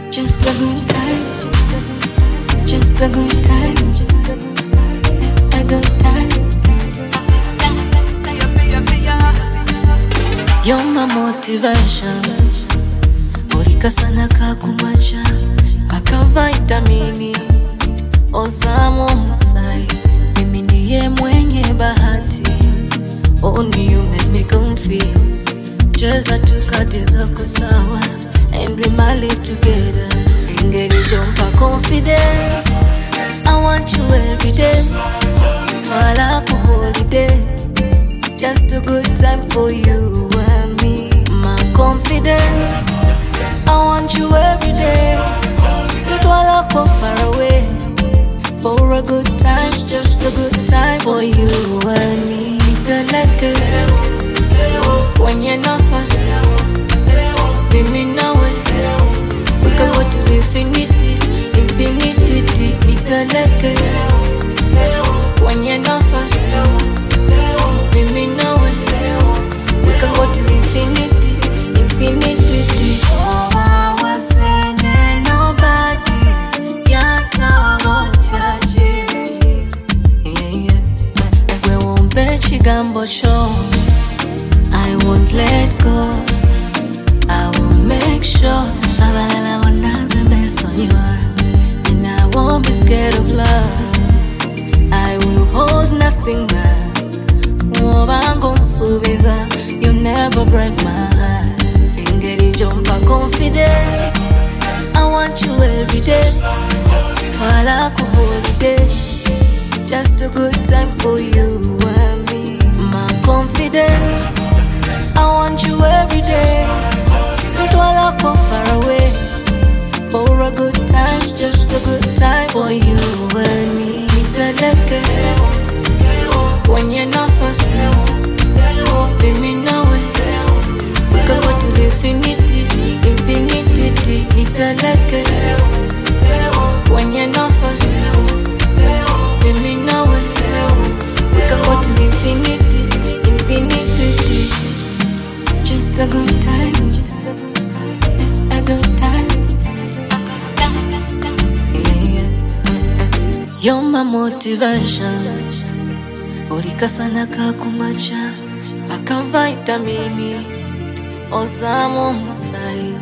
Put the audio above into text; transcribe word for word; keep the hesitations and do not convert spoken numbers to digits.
Just a good time, just a good time, a good time. You're my motivation. Ulika sana kakumacha aka vitamini Ozamo Musai. Mimi ndiye mwenye bahati. Only you make me comfy. Just that tukatiza kusawa, and we might live together. Engage jumpa confidence. I want you every day. Twala ku holiday. Just a good time for you and me. My confidence. I want you every day. Twala ku far away. For a good time, just a good time for you and me. Feel like it when you're not fast. Be me now. We can go to infinity, infinity. Feel like it when you're not fast. Be me now. We can go to infinity, infinity. Oh, I was saying nobody can't talk about you. Yeah, yeah. We won't bet you gamble show. I won't let go. I will make sure I will not the best on you are. And I won't be scared of love. I will hold nothing back. You'll never break my heart. Engage jumpa confidence. I want you every day. Twala ku holiday. Just a good time for you and me. My confidence. I want you every day. Twala ku far away. For a good time, just a good time for you and me. Nipeleke when you're not fast. Be me now. We can go to infinity, infinity. Nipeleke when you're not fast. Be me now. We can go to infinity, infinity. Just a good time, a good time. Yeah. You're my motivation. Ulika sana kakumacha aka vitamini Ozamo Musai.